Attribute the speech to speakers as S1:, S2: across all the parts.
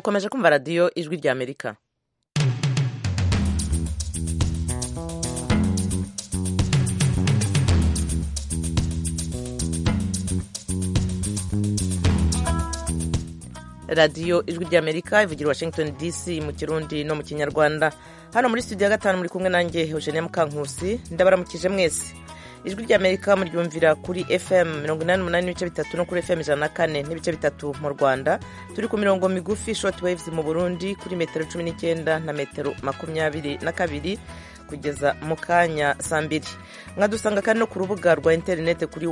S1: mukomeje kumva radiyo ijwi rya Amerika. radiyo ijwi rya Amerika ivugira Washington DC mu Kirundi no mu Kinyarwanda. Hano muri studio ya 5 muri kumwe nanjye Eugenia Mukankusi. Ndabaramukije mwese. Ijwi rya Amerika muryumvira kuri FM 88.3 no kuri FM 104.3 mu Rwanda. Turi ku mirongo migufi short waves mu Burundi kuri metero 19 na metero 22 kugeza mu kanya saa 2. Mwadusanga kandi no ku rubuga rwa internet kuri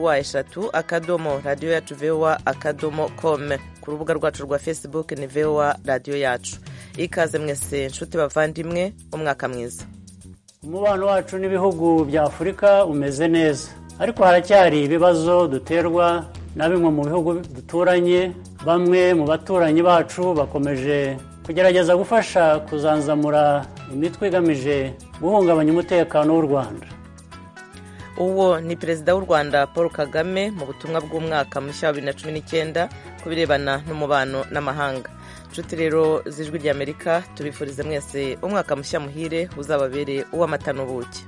S1: wa3.radio.voa.com. Ku rubuga rwacu rwa Facebook ni VOA radio yacu. Ikaze mwese nshuti bavandimwe, umwaka mwiza.
S2: Umubano wacu n'ibihugu bya Afurika umeze neza, ariko haracyari ibibazo duterwa na bimwe mu bihugu duturanye. Bamwe mu baturanyi bacu bakomeje kugerageza gufasha kuzanzamura imitwe igamije guhungabanya umutekano w'u Rwanda.
S1: Uwo ni Perezida w'u Rwanda Paul Kagame mu butumwa bw'umwaka mushya wa 2019 kubirebana n'umubano n'amahanga. Nshuti rero z'ijwi rya Amerika, tubifurize mwese umwaka mushya muhire uzababere uw'amata n'ubuki.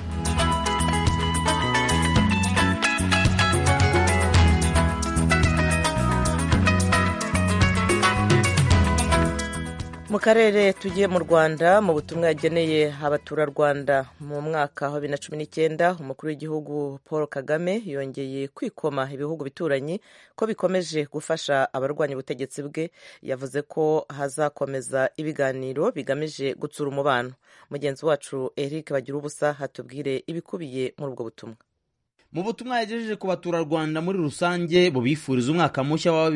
S1: Mu karere tugiye mu Rwanda mu butumwa yageneye abaturarwanda mu mwaka wa 2019, umukuru w'igihugu Paul Kagame yongeye kwikoma ibihugu bituranyi ko bikomeje gufasha abarwanya ubutegetsi bwe. Yavuze ko hazakomeza ibiganiro bigamije gutsura umubano. Mugenzi wacu Eric Bagirubusa hatubwire ibikubiye muri ubwo butumwa.
S3: Mu butumwa yagejeje ku baturarwanda muri rusange bubifuriza umwaka mushya wa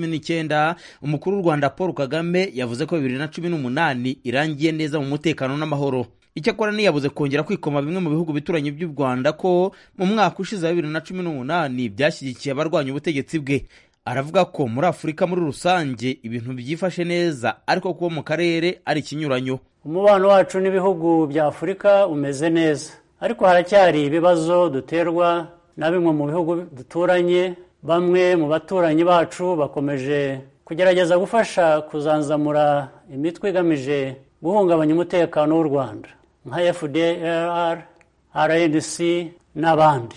S3: 2019, umukuru w'u Rwanda Paul Kagame yavuze ko 2018 irangiye neza mu mutekano n'amahoro. Icyakora niyabuze kongera kwikoma bimwe mu bihugu bituranye by'u Rwanda ko mu mwaka ushize wa 2018 byashyigikiye abarwanya ubutegetsi bwe. Aravuga ko muri Afurika muri rusange ibintu byifashe neza, ariko kuba mu karere ari ikinyuranyo.
S2: Umubano wacu n'ibihugu bya Afurika umeze neza, ariko haracyari ibibazo duterwa na bimwe mu bihugu duturanye. Bamwe mu baturanyi bacu bakomeje kugerageza gufasha kuzanzamura imitwe igamije guhungabanya umutekano w'u Rwanda nka FDLR, RNC n'abandi.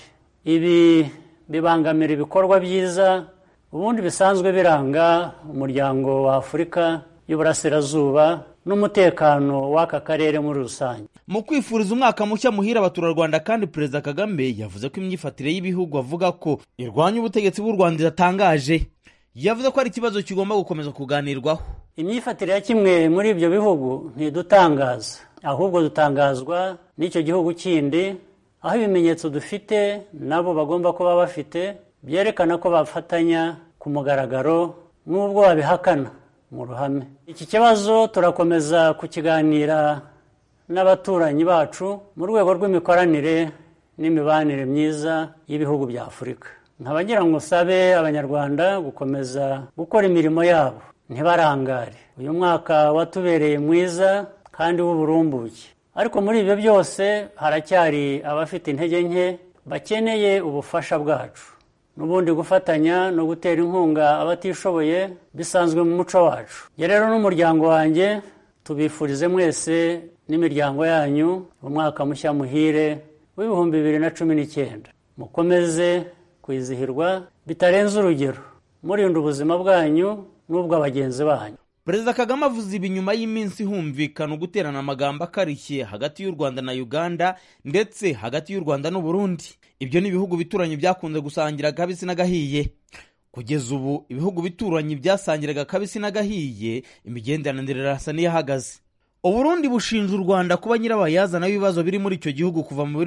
S2: Ibi bibangamira ibikorwa byiza ubundi bisanzwe biranga umuryango wa Afurika y'Uburasirazuba n'umutekano w'aka karere muri rusange.
S3: Mu kwifuriza umwaka mushya muhira abaturarwanda kandi Perezida Kagame yavuze ko imyifatire y'ibihugu avuga ko irwanya ubutegetsi bw'u Rwanda iratangaje. Yavuze ko ari ikibazo kigomba gukomeza kuganirwaho.
S2: Imyifatire ya kimwe muri ibyo bihugu ntidutangaza, ahubwo dutangazwa n'icyo gihugu kindi, aho ibimenyetso dufite nabo bagomba kuba bafite byerekana ko bafatanya ku mugaragaro n'ubwo babihakana mu ruhame. Iki kibazo turakomeza kukiganira n'abaturanyi bacu mu rwego rw'imikoranire n'imibanire myiza y'ibihugu bya Afurika. Nkabagira ngo sabe abanyarwanda gukomeza gukora imirimo yabo, ntibarangare. Uyu mwaka watubereye mwiza kandi w'uburumbuke, ariko muri ibyo byose haracyari abafite intege nke bakeneye ubufasha bwacu. N'ubundi gufatanya no gutera inkunga abatishoboye bisanzwe mu muco wacu. Rero n'umuryango wanjye tubifurize mwese n'imiryango yanyu umwaka mushya muhire w'ibihumbi 2019. Mukomeze kwizihirwa bitarenze urugero, murinda ubuzima bwanyu n'ubw'abagenzi banyu.
S3: Perezida Kagame avuze ibi nyuma y'iminsi humvikana guterana amagambo akarishye hagati y'u Rwanda na Uganda ndetse hagati y'u Rwanda n'u Burundi. Ibyo ni ibihugu bituranye byakunze gusangira kabisi n'agahiye. Kugeza ubu ibihugu bituranye byasangiraga kabisi n'agahiye, imigenderanire irasa n'iyahagaze. U Burundi bushinja u Rwanda kuba nyirabayazana w'ibibazo biri muri icyo gihugu kuva mu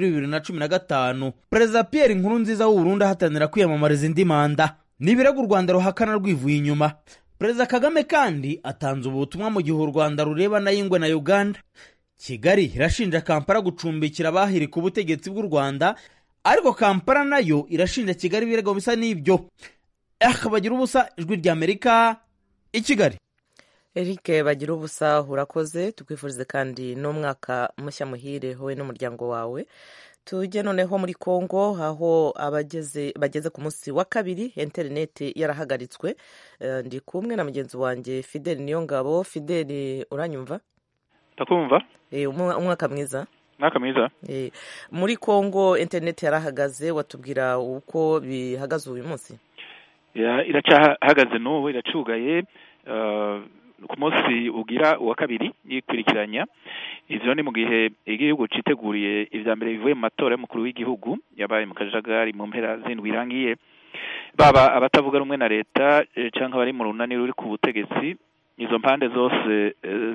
S3: 2015. Perezida Pierre Nkurunziza w'u Burundi ahatanira kwiyamamariza indi manda. Nibirego u Rwanda ruhakana rwivuye inyuma. Perezida Kagame kandi atanze ubutumwa mu gihe u Rwanda rureba na Ingwe na Uganda. Kigali irashinja Kampala gucumbikira abahirika ubutegetsi bw'u Rwanda, ariko Kampala nayo irashinja Kigali ibirego bisa n'ibyo. Bagirubusa, ijwi rya Amerika, i Kigali.
S1: Eric Bagirubusa urakoze, tukwifurize kandi n'umwaka mushya muhire wowe n'umuryango wawe. tujye noneho muri Kongo aho bageze ku munsi wa kabiri interineti yarahagaritswe. Ndi kumwe na mugenzi wanjye Fidel Niyongabo. Fidel, uranyumva?
S4: Ndakumva.
S1: Umwaka mwiza.
S4: Mwaka mwiza.
S1: Muri Kongo interineti yarahagaze, watubwira uko bihagaze uyu munsi?
S4: Iracahagaze n'ubu, iracugaye ku munsi ugira uwa kabiri yikurikiranya. Ivyo ni mu gihe igihugu citeguriye ivya mbere bivuye mu matora y'umukuru w'igihugu yabaye mu kajagari mu mpera z'indwi irangiye. Baba abatavuga rumwe na leta canke abari mu runani ruri ku butegetsi, izo mpande zose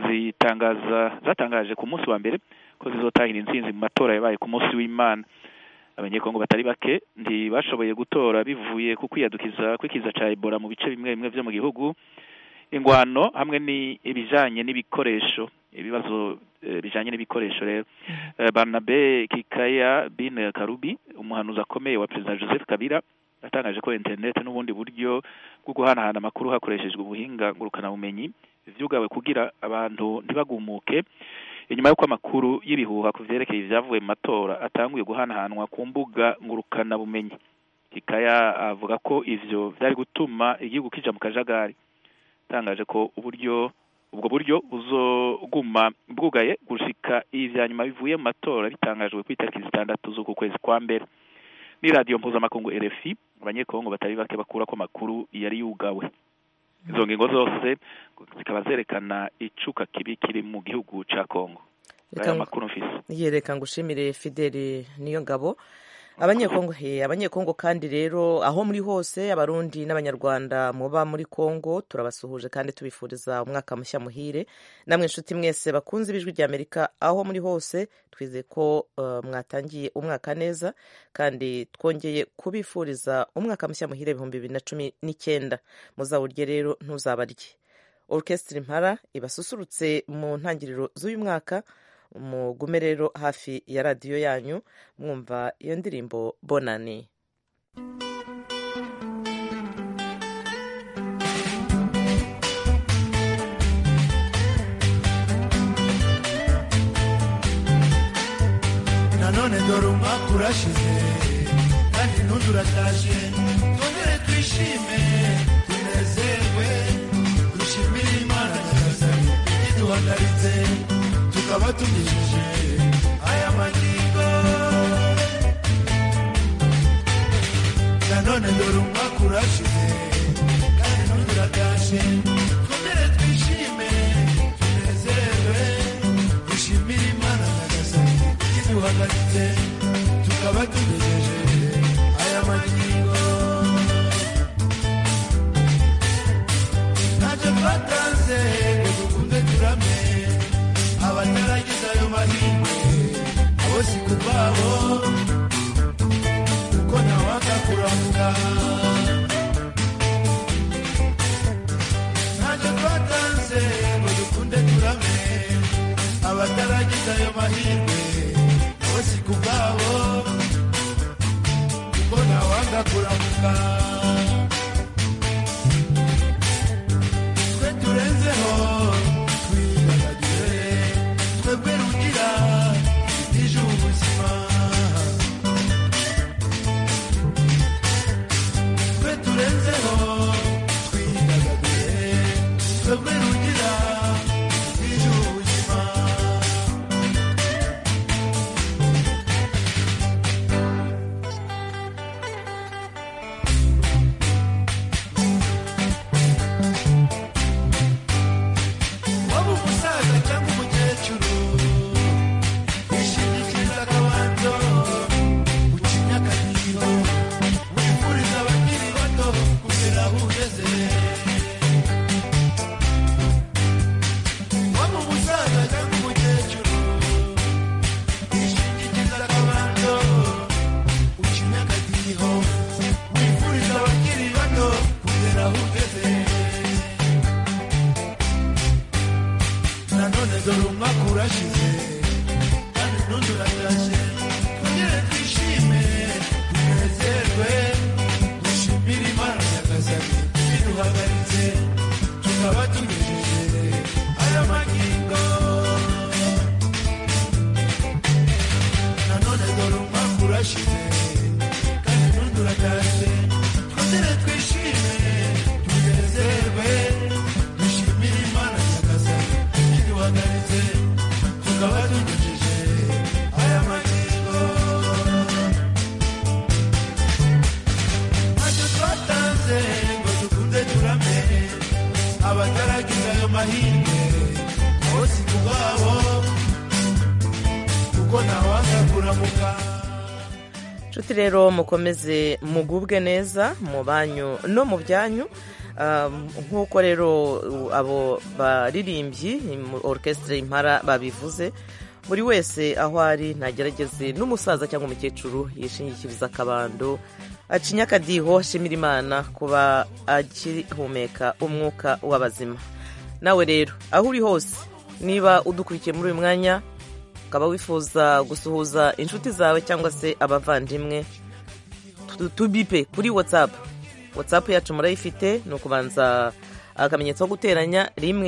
S4: zatangaje ku munsi wa mbere ko zizotahira intsinzi mu matora yabaye ku munsi w'Imana. Abanyekongo batari bake ntibashoboye gutora bivuye ku kwiyadukiza kw'ikiza ca Ebola mu bice bimwe bimwe vyo mu gihugu. Ingwano hamwe ni ibijanye n'ibikoresho, ibibazo bijanye n'ibikoresho rero. Barnabe Kikaya bin Karubi, umuhanuzi akomeye wa President Joseph Kabila, yatangaje ko internet n'ubundi buryo bwo guhanahana amakuru hakoreshejwe ubuhinga ngurukana bumenyi vyugawe kugira abantu ntibagumuke inyuma y'uko amakuru y'ibihuha ku vyerekeye ivyavuye mu matora atanguye guhanahanwa ku mbuga ngurukana bumenyi. Kikaya avuga ko ivyo vyari gutuma igihugu kija mu kajagari. Tangaje ko ubwo buryo buzoguma bwugaye gushika ivya nyuma bivuye mu matora bitangajwe ku itariki 6 z'uku kwezi kwa mbere. Ni radio mpuzamakungu RFI, abanyekongo batari bake bakura ko makuru yari yugawe. Izo ngingo zose zikaba zerekana icuka kibi kiri mu gihugu ca Kongo. Aya makuru mfise.
S1: Yereka ngushimire Fidel Niyongabo. Abanyekongo kandi rero aho muri hose, abarundi n'abanyarwanda muba muri Kongo turabasuhuje kandi tubifuriza umwaka mushya muhire. Namwe inshuti mwese bakunze ibijwi rya Amerika aho muri hose, twize ko mwatangiye umwaka neza kandi twongeye kubifuriza umwaka mushya muhire 2019. Muzawurye rero ntuzabarye. Orchestre Impala ibasusurutse mu ntangiriro z'uyu mwaka. Mugume rero hafi ya radiyo yanyu mwumva iyo ndirimbo Bonani.
S5: Nanone dore umwaka urashize kandi n'undi uratashe, twongere twishime tunezerwe dushimire Imana Nyagasani iduhagaritse tukaba tugejeje aya magingo. Nanone dore umwaka urashize kandi n'undi uratashe, twongere twishime tunezerwe dushimire Imana Nyagasani iduhagaritse tukaba tugejeje aya magingo. Ntacyo twatanze ngo dukunde turame, abataragize ayo mahirwe abo si ku babo, kuko ntawanga kuramuka. Ntacyo twatanze ngo dukunde turame, abataragize ayo mahirwe abo si ku babo, kuko ntawanga kuramuka. Twe turenzeho twebwe rugira ije ubuzima, twe turenzeho twidagadure, twebwe rugira ije ubuzima. Waba umusaza cyangwa umukecuru, wishingikiriza akabanzo ucinya akadiho, wifuriza abakiri bato kugera aho ugeze. Waba umusaza cyangwa umukecuru, wishingikiriza akabanzo ucinya akadiho, wifuriza abakiri bato kugera aho ugeze. Nanone dore umwaka urashize kandi n'undi uratashe, twongere twishime tunezerwe dushimire Imana Nyagasani iduhagaritse tukaba tugejeje aya magingo. Nanone dore umwaka mahirwe bose kubwabo kuko ntawanga kuramuka.
S1: nshuti rero mukomeze mugubwe neza mu banyu no mu byanyu. Nk'uko rero abo baririmbyi orchestre impara babivuze, buri wese aho ari ntagerageze, n'umusaza cyangwa umukecuru yishingikiriza akabando, acinya akadiho, ashimira Imana kuba akihumeka umwuka w'abazima. Nawe rero aho uri hose, niba udukurikiye muri uyu mwanya ukaba wifuza gusuhuza inshuti zawe cyangwa se abavandimwe, tubipe kuri WhatsApp yacu murayifite, ni ukubanza akamenyetso ko guteranya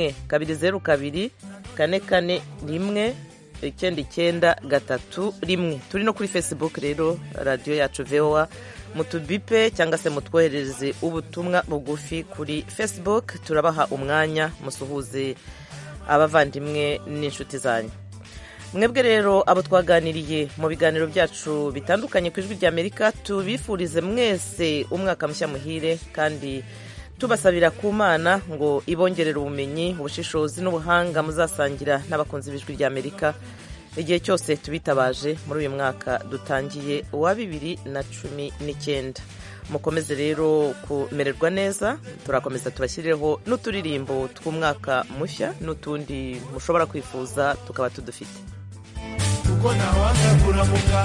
S1: 1 2 4 4 1 9 9 3 1. Turi no kuri Facebook rero, radio yacu VOA, mutubipe cyangwa se mutwoherereze ubutumwa bugufi kuri Facebook, turabaha umwanya musuhuze abavandimwe n'inshuti zanyu. Mwebwe rero abo twaganiriye mu biganiro byacu bitandukanye ku Ijwi ry'Amerika, tubifurize mwese umwaka mushya muhire, kandi tubasabira ku Mana ngo ibongerere ubumenyi, ubushishozi n'ubuhanga muzasangira n'abakunzi b'Ijwi ry'Amerika igihe cyose tubitabaje muri uyu mwaka dutangiye wa 2019. Mukomeze rero kumererwa neza, turakomeza tubashyireho n'uturirimbo tw'umwaka mushya n'utundi mushobora kwifuza tukaba tudufite.
S5: Kuko ntawanga kuramuka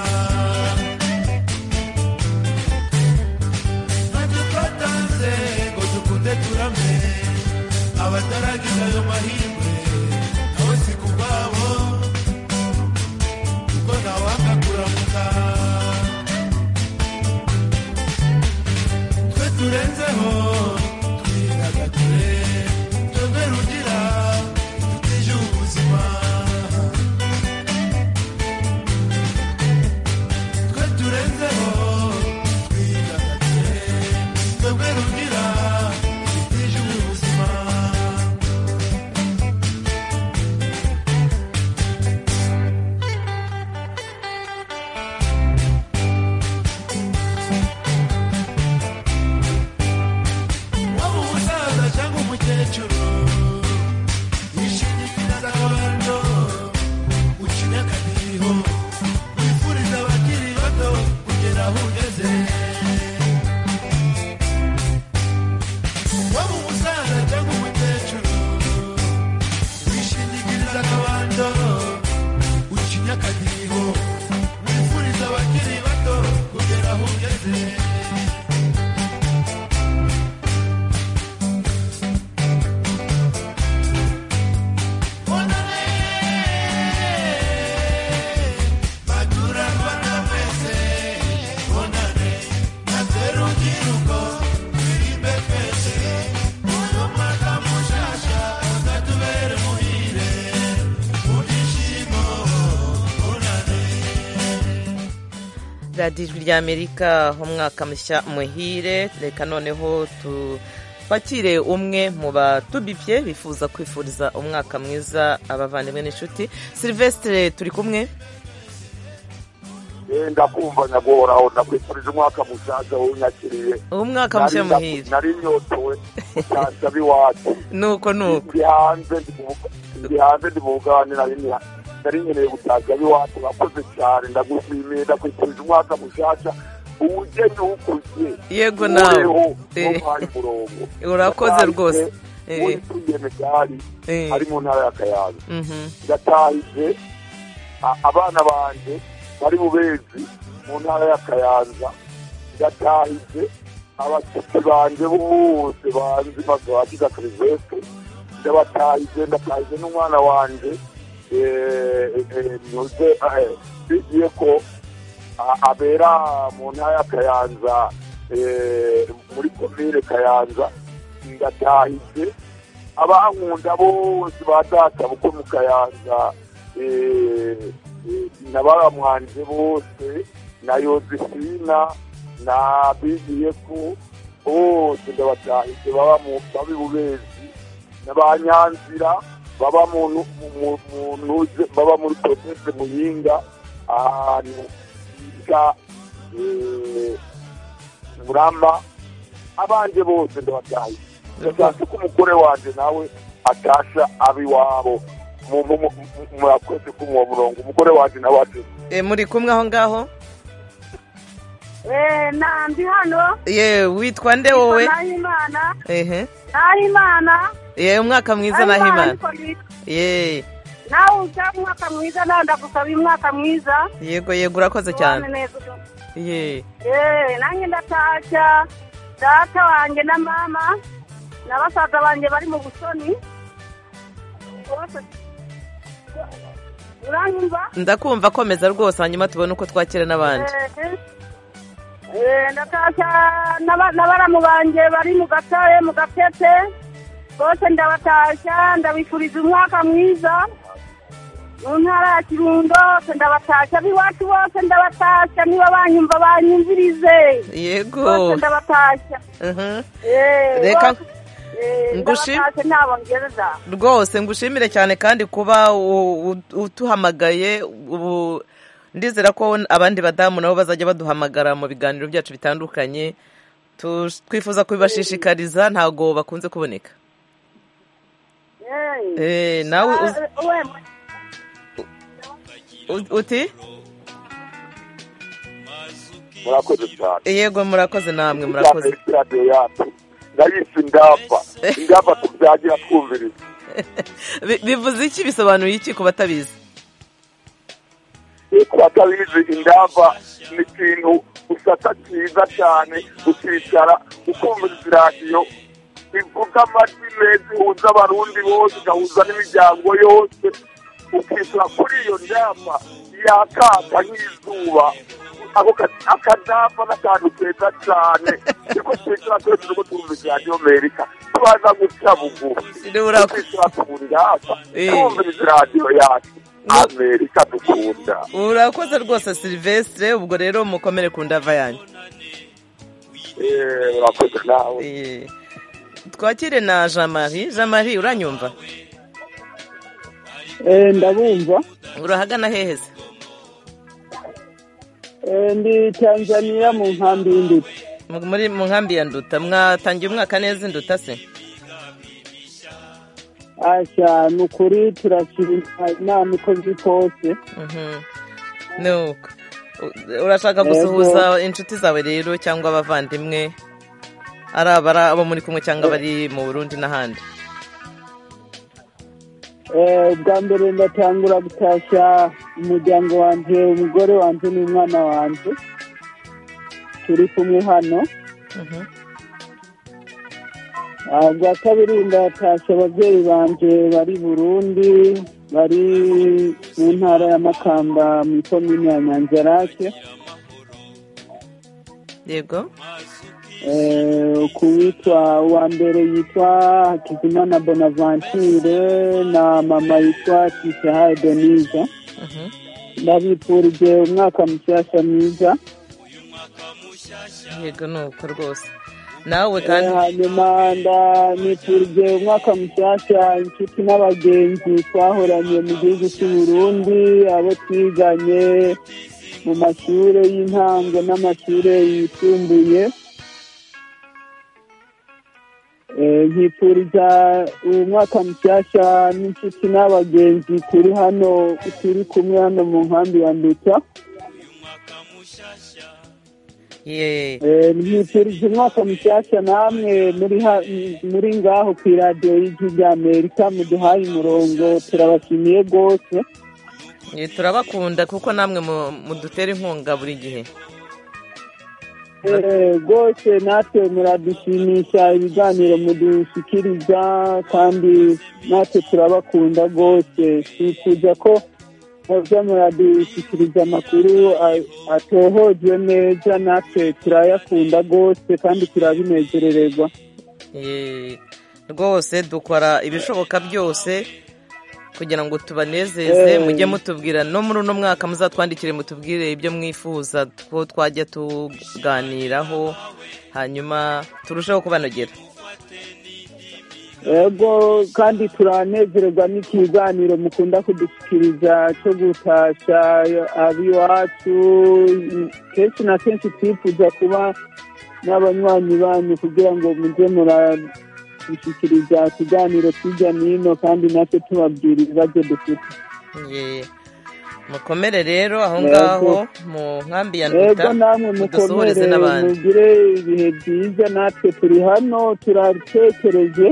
S5: badufatanze ngo dukunde turame, abataragize ayo mahirwe nabo si kubwabo kuko ntawanga kuramuka. Twe turenzeho twidagadure, twebwe rugira dutije ubuzima.
S1: radiyo Ijwi ry'Amerika umwaka mushya muhire. Reka noneho twakire umwe mu batubibye bifuza kwifuriza umwaka mwiza abavandimwe n'inshuti. Sylvestre turi kumwe.
S6: Ndakumva nyagoraho, ndakwifurije umwaka mushasha w'unyakiriye.
S1: Umwaka mushya muhire.
S6: Nari nyotowe cyane biwacu.
S1: Nuko
S6: ndi hanze ndi mugane nari nkeneye gutaza biwacu, bakoze cyane, ndagushimiye, ndakwifurije umwaka mushasha ugeni ukuze.
S1: Yego nawe urakoze rwose.
S6: Tugiye medali ari mu ntara ya Kayanza. Ndatahije abana banje bari Bubezi mu ntara ya Kayanza. Ndatahije abashyitsi banje bose banzi magawagiza Sylvestre. Ndatahije n'umwana wanje bigiye ko abera mu ntara ya Kayanza, muri komine Kayanza. Ndatahije abankunda bose badata buko mu Kayanza, n'abamwanje bose, na Yosefina, na bigiye ko bose ndabatahije baba mu Bubezi, n'abanyanzira baba baba muri province Muyinga, ahantu bita Muramba. Abanje bose ndabatahije ndashatse ko umugore wanje nawe atasha abiwabo murakoze kumuwa murongo umugore wanje nawe ati
S1: muri kumwe aho ngaho
S7: ndi hano
S1: witwa nde wowe
S7: Nahimana
S1: umwaka mwiza Nahimana
S7: nawe ujya umwaka mwiza nawe ndagusaba umwaka mwiza
S1: yego urakoze cyane
S7: nanjye ndatashya data wanjye na mama na basaza banjye bari mu busoni uranyumva
S1: ndakumva komeza rwose hanyuma tubone uko twakira n'abandi
S7: ndatashya n'abaramu banjye bari mu Gatare mu Gatete bose ndabatashya ndabifuriza umwaka mwiza mu ntara ya Kirundo ndabatashya abiwacu bose ndabatashya niba banyumva banyumvirize
S1: yego
S7: bose ndabatashya
S1: reka rwose ngushimire cyane kandi kuba utuhamagaye ubu ndizera ko abandi badamu nabo bazajya baduhamagara mu biganiro byacu bitandukanye twifuza kubibashishikariza ntabwo bakunze kuboneka nawe uti
S6: murakoze cyane
S1: yego murakoze namwe murakoze
S6: ndayise indava tubyagira twumviriza
S1: bivuze iki bisobanuye iki ku batabizi
S6: ku batabizi indava ni ikintu usata cyiza cyane ukicara ukumviriza iradiyo ivuga amajwi meza ihuza abarundi bose igahuza n'imiryango yose ukicara kuri iyo ndava yakaka nk'izuba akadava n'akantu keza cyane niko twicara twese nuko twumvise radiyo Amerika tubaza guca bugufi twicara tubura hapa twumviriza radiyo yacu Amerika dukunda
S1: urakoze rwose Silvestre ubwo rero mukomere ku ndava yanyu
S6: urakoze nawe
S1: twakire na Jean Marie uranyumva
S8: ndabumva
S1: urahagana hehe se
S8: ndi Tanzania mu nkambi y'Induta
S1: mu nkambi ya Nduta mwatangiye umwaka neza Induta se
S8: ni ukuri turashima inama ikoze kose
S1: nuko urashaka gusuhuza inshuti zawe rero cyangwa abavandimwe ari abo muri kumwe cyangwa bari mu Burundi n'ahandi
S8: bwa mbere ndatangura gutashya umuryango wanjye umugore wanjye n'umwana wanjye turi kumwe hano bwa kabiri ndatashya ababyeyi banjye bari Burundi bari mu ntara ya Makamba mu komine ya Nyanzarake
S1: yego
S8: kuwitwa uwa mbere yitwa Hakizimana Bonaventure na mama yitwa Tishahaye Denise ndabifurije umwaka mushyashya mwiza
S1: yego nuko rwose nawe kandi
S8: hanyuma ndanifurije umwaka mushyashya inshuti n'abagenzi twahoranye mu gihugu cy'u Burundi abo twiganye mu mashuri y'intango n'amashuri yisumbuye nkifuriza umwaka mushyashya n'inshuti n'abagenzi turi hano turi kumwe hano mu nkambi ya Nduta nkifurije umwaka mushyashya namwe muri ngaho ku iradiyo y'ijwi ry'Amerika muduhaye umurongo turabashimiye rwose
S1: turabakunda kuko namwe mudutera inkunga buri gihe
S8: rwose natwe muradushimisha ibiganiro mudushyikiriza kandi natwe turabakunda rwose twifuza ko mujya muradushyikiriza amakuru atohoje neza natwe turayakunda rwose kandi turabinezerererwa
S1: rwose dukora ibishoboka byose kugira ngo tubanezeze mujye mutubwira no muri uno mwaka muzatwandikire mutubwire ibyo mwifuza ko twajya tuganiraho hanyuma turusheho kubanogera
S8: yego kandi turanezererwa n'ikiganiro mukunda kudushyikiriza cyo gutashya ab'iwacu kenshi na kenshi twifuza kuba n'abanywanyi banyu kugira ngo mujye gushyikiriza ikiganiro hirya n'ino kandi natwe tubabwira ibibazo dufite.
S1: Mukomere rero aho ngaho mu nkambi ya Nduta,
S8: namwe mukomere mugire ibihe byiza, natwe turi hano turatekereje.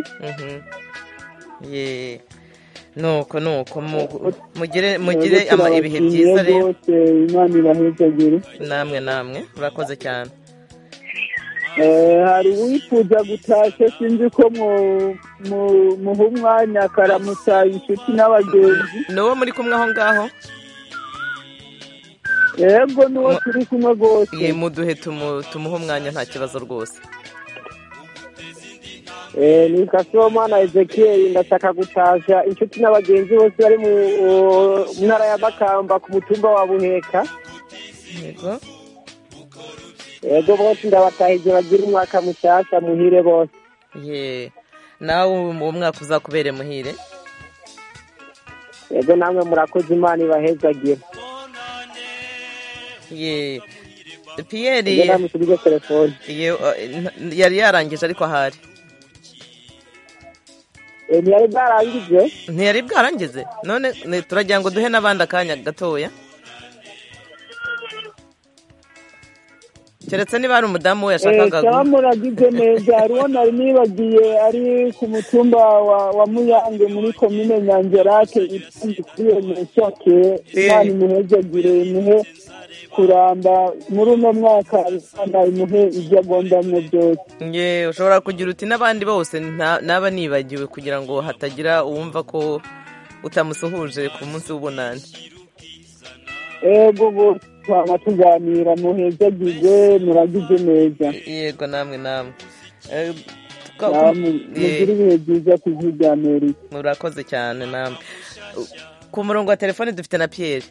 S1: nuko mugire ibihe byiza rero.
S8: Imana ibahezagire.
S1: namwe urakoze cyane.
S8: Hari uwifuza gutashya, sinzi ko muha umwanya akaramutsa inshuti n'abagenzi.
S1: N'uwo muri kumwe aho ngaho?
S8: Yego, n'uwo turi kumwe rwose.
S1: Muduhe tumuhe umwanya, nta kibazo rwose.
S9: Ni Kasomana Ezekiel, ndashaka gutashya inshuti n'abagenzi bose bari mu ntara ya Makamba ku mutumba wa Buheka. Yego bose ndabatahije, bagira umwaka mushyashya muhire bose.
S1: Nawe uwo mwaka uzakubere muhire.
S9: Yego namwe murakoze, Imana ibahezagire.
S1: Pierre yari yarangije ariko ahari. Ntiyari bwarangize, none turagira ngo duhe n'abandi akanya gatoya, keretse niba hari umudamu we yashakaga.
S8: Cyamuragize neza, hariho nari nibagiye ari ku mutumba wa Muyange muri komine Nyanzarake, itangiye meshoke. Imana imuhezagire, imuhe kuramba muri uno mwaka, Imana imuhe ibyo agondamwe byose.
S1: Ushobora kugira uti n'abandi bose naba nibagiwe, kugira ngo hatagira uwumva ko utamusuhuje ku munsi w'ubunani.
S8: Ego twaba tuganira, muhezagire, muragize neza.
S1: Yego namwe
S8: mugire ibihe byiza ku Ijwi rya Amerika.
S1: Murakoze cyane namwe. Ku murongo wa telefone dufite na Pierre.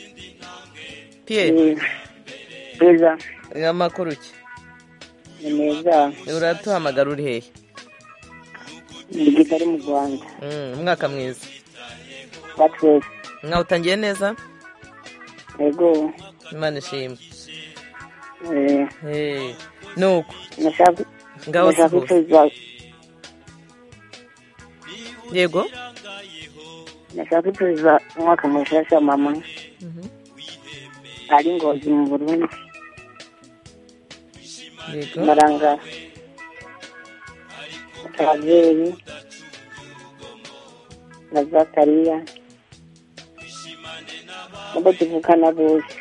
S9: Beza.
S1: Amakuru ki?
S9: Ni meza.
S1: Uratuhamagara uri hehe?
S9: Ndi Kigali mu Rwanda.
S1: Umwaka mwiza.
S9: Batwe.
S1: Mwawutangiye neza?
S9: Yego.
S1: Imana ishimwe. Nuko.
S9: Ngaho sifuza.
S1: Yego.
S9: Nashaka kuza umwaka mushyashya mama. Ari Ngozi mu Burundi.
S1: Yego.
S9: Maranga. Kaveri. Na Zakariya. Abo tuvukana bose.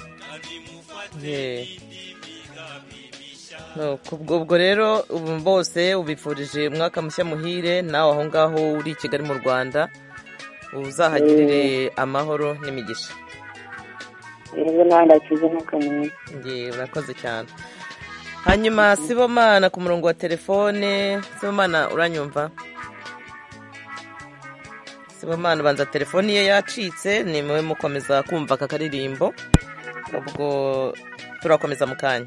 S1: Ubwo rero bose ubifurije umwaka mushya muhire, nawe aho ngaho uri i Kigali mu Rwanda uzahagirire amahoro n'imigisha.
S9: Yego nanda kize n'ukamwe.
S1: Urakoze cyane. Hanyuma Sibomana ku murongo wa telefone. Sibomana uranyumva? Sibomana banza telefoni ye yacitse, ni mwe mukomeza kumva aka karirimbo, ubwo turakomeza mu kanya.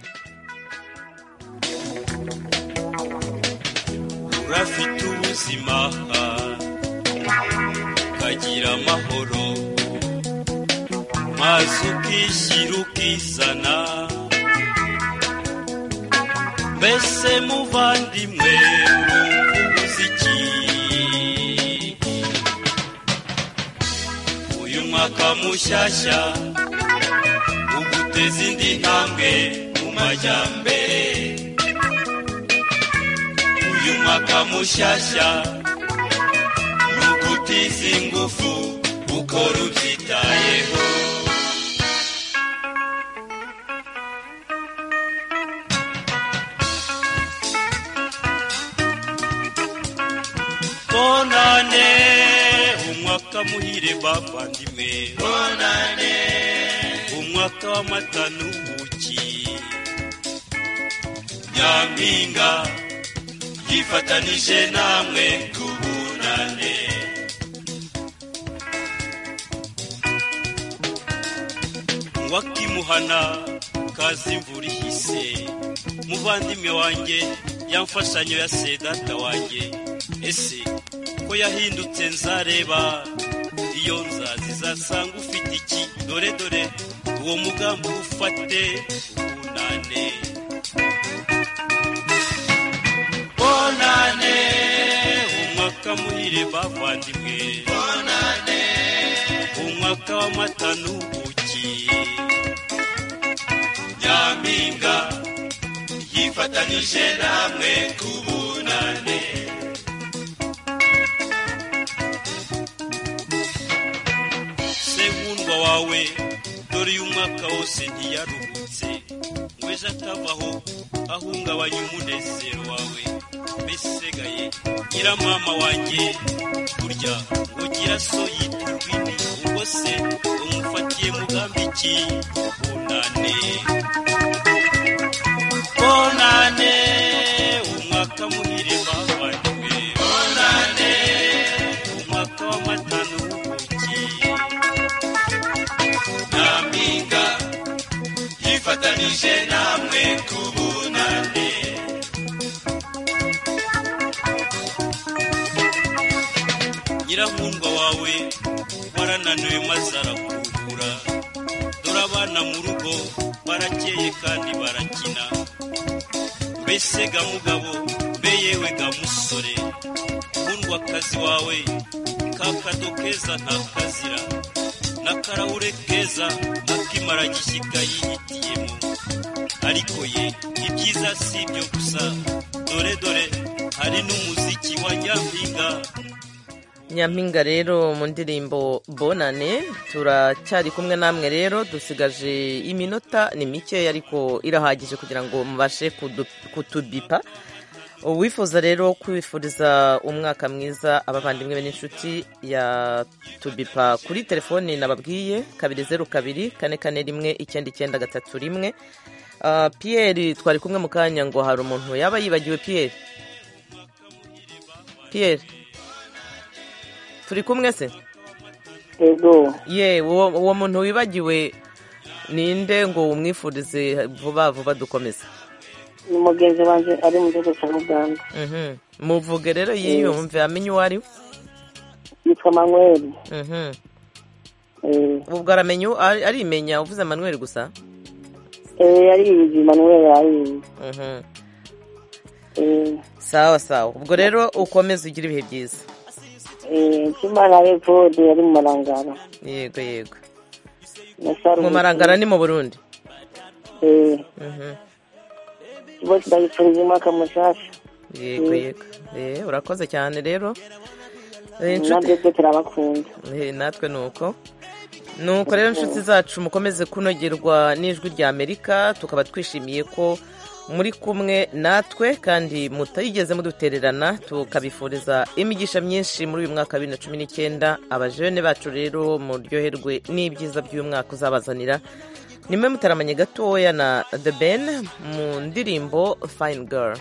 S10: Urafite ubuzima ukagira amahoro, maze ukishyira ukizana, mbese muvandimwe umuziki uyu mwaka mushyashya uguteza indi ntambwe mu majyambere. Uyu mwaka mushyashya nugutiza ingufu ukora ubyitayeho. Bonane umwaka muhire bavandimwe, bonane umwaka w'amata n'ubuki. Nyampinga yifatanije namwe tubunane. Wakimuhana kazi imvura ihise, muvandimwe wanjye yamfashanyo ya sedata wanjye. Ese ko yahindutse nzareba, iyo nzazi zasanga ufite iki? Dore dore uwo mugambi ufate ubunane. Bonane muhire bavandimwe bonane umwaka w'amata n'ubuki nyampinga yifatanije namwe kubunane senkundwa wawe dore uyu mwaka wose ntiyaruhutse ngweje atavaho ahungabanya umunezero wawe mbesigaye gira mama wanjye burya ugira so yiturwini ubwo se umufatiye mugambi ki bonane bonane umwaka muhire bavandimwe bonane umwaka w'amata n'ubuki nyampinga yifatanije namwe kubunane nyirankundwa wawe warananiwe maze arakuruhura dore abana mu rugo barakeye kandi barakina mbese ga mugabo mbe yewe ga musore nkundwakazi wawe kakado keza ntakazira n'akarahure keza akimara gishyika yihitiyemo ariko ye ibyiza si ibyo gusa dore hari n'umuziki wa nyampinga
S1: nyampinga rero mu ndirimbo bonane turacyari kumwe namwe rero dusigaje iminota ni mikeya ariko irahagije kugira ngo mubashe kutubipa uwifuza rero kwifuriza umwaka mwiza abavandimwe be n'inshuti ya tubipa kuri telefoni nababwiye 202-441-991 Pierre twari kumwe mu kanya ngo hari umuntu yaba yibagiwe Pierre turi kumwe se
S9: yego
S1: uwo muntu wibagiwe ninde ngo umwifurize vuba dukomeze
S9: ni mugenzi wanjye ari mu gihugu cya Uganda
S1: muvuge rero yiyumve amenye uwo ari
S9: yitwa Manuel
S1: ubwo aramenya arimenya uvuze Manuel gusa
S9: arizi Manuel arizi
S1: sawa ubwo rero ukomeze ugira ibihe byiza
S9: Kimana Evode ari mu Marangara
S1: yego mu Marangara ni mu Burundi
S9: bose bayifuriza umwaka mushasha
S1: yego urakoze cyane rero
S9: natwe turabakunda
S1: natwe nuko rero inshuti zacu mukomeze kunogerwa n'ijwi rya Amerika tukaba twishimiye ko muri kumwe natwe kandi mutayigeze mudutererana tukabifuriza imigisha myinshi muri uyu mwaka wa 2019 abajene bacu rero muryoherwe n'ibyiza by'uyu mwaka uzabazanira nimwe mutaramanye gatoya na The Ben mu ndirimbo Fine Girl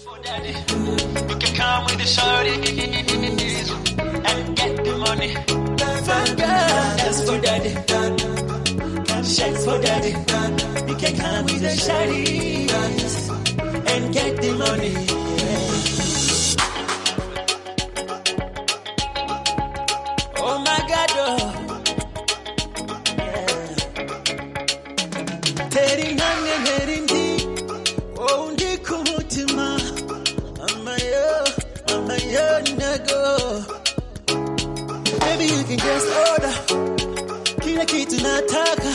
S5: Shake for daddy, you can come with the shawty and get the money. Oh my God, Teri nane nerindi, oh ndi kumutima, mama yo nago. Maybe you can just order, kila kitu nataka.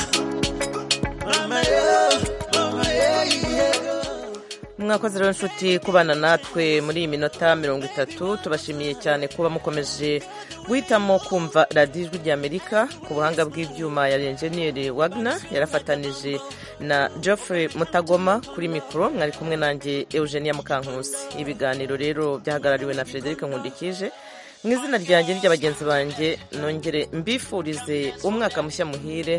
S1: mwakoze rero inshuti kubana natwe muri iyi minota 30 tubashimiye cyane kuba mukomeje guhitamo kumva radiyo ijwi rya Amerika ku buhanga bw'ibyuma ya enjeniyeri Wagner yarafatanije na Geoffrey Mutagoma kuri mikoro mwari kumwe nanjye Eugenia Mukankusi ibiganiro rero byahagarariwe na Frederic Nkundikije mu izina ryanjye ry'abagenzi banjye nongere mbifurize umwaka mushya muhire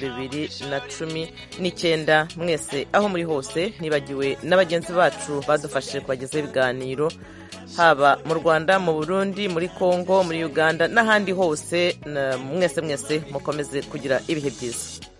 S1: w'2019 mwese aho muri hose nibagiwe n'abagenzi bacu badufashije kubagezaho ibiganiro haba mu Rwanda mu Burundi muri Kongo muri Uganda n'ahandi hose mwese mukomeze kugira ibihe byiza.